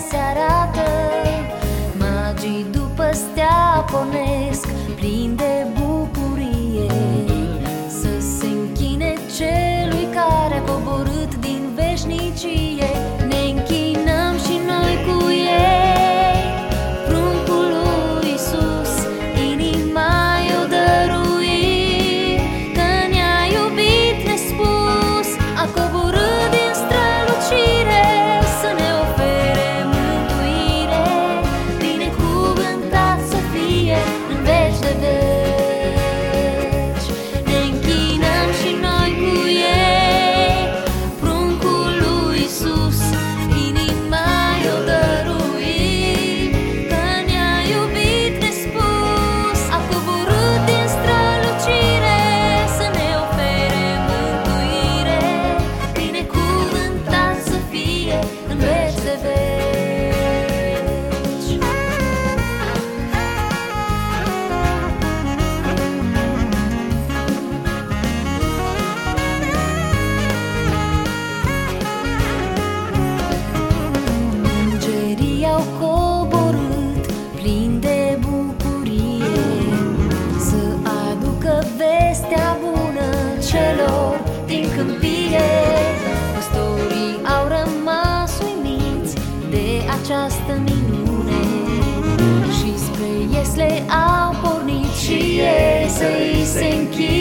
se arată. Magii după stea pornesc, plini de bucurie, să se închine celui care a coborât din veșnicie. Ne închinăm și noi cu ei, pruncul lui Iisus, inima i-o dăruit, că ne-a iubit nespus, a coborât din strălucire să ne ofere mântuire. Binecuvântat să fie în veci de veci. Ne închinăm și noi cu ei, pruncul lui Iisus, inima i-o dăruit, că ne-a iubit nespus, a coborât din strălucire să ne ofere mântuire. Binecuvântat să fie în veci de veci. Îngerii au coborât, plini de bucurie, să aducă vestea bună celor din câmpie. Păstorii au rămas uimiți de această minune și spre Iesle au pornit și ei să-i se închine.